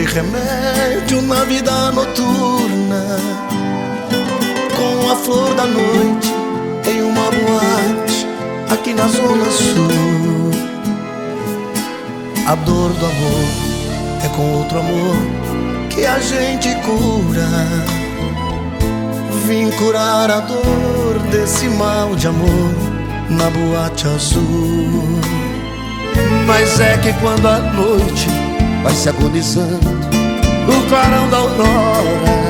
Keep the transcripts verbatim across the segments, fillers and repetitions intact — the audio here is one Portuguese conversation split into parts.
remédio na vida noturna. Com a flor da noite em uma boate aqui na Zona Sul. A dor do amor é com outro amor que a gente cura. Vim curar a dor desse mal de amor na boate azul. Mas é que quando a noite vai se agonizando no clarão da aurora,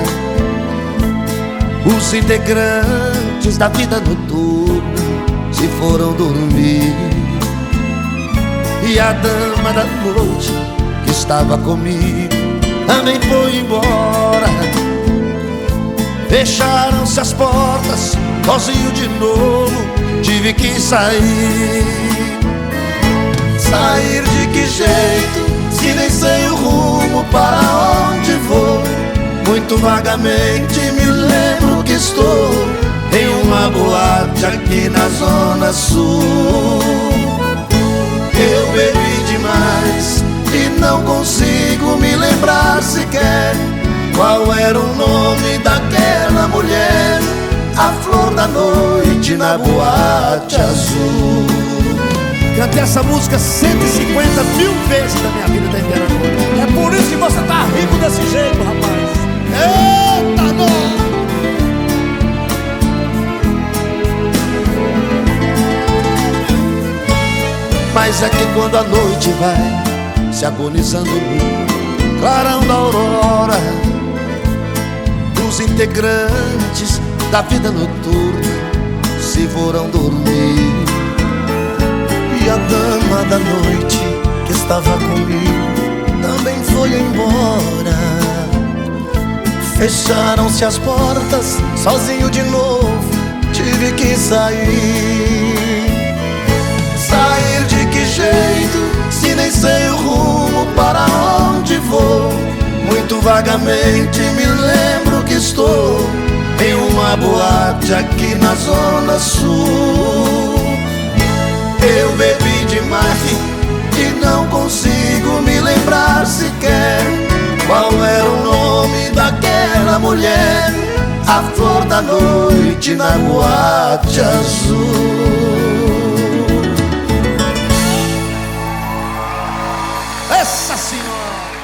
os integrantes da vida noturna se foram dormir. E a dama da noite que estava comigo também foi embora. Fecharam-se as portas, sozinho de novo tive que sair. Sair de que jeito, se nem sei o rumo para onde vou? Muito vagamente me lembro que estou em uma boate aqui na Zona Sul. Eu bebi demais e não consigo me lembrar sequer qual era o nome daquela mulher, a flor da noite na boate azul. Cantei essa música cento e cinquenta mil vezes na minha vida da inteira. É por isso que você tá rico desse jeito, rapaz. Eita, não! Mas é que quando a noite vai se agonizando no clarão da aurora, os integrantes da vida noturna se foram dormir. E a dama da noite que estava comigo também foi embora. Fecharam-se as portas, sozinho de novo tive que sair. Sair de que jeito, se nem sei o rumo para onde vou? Muito vagamente me lembro que estou em uma boate aqui na Zona Sul. Eu bebi demais e não consigo me lembrar sequer qual era o nome daquela mulher, a flor da noite na boate azul. Essa senhora!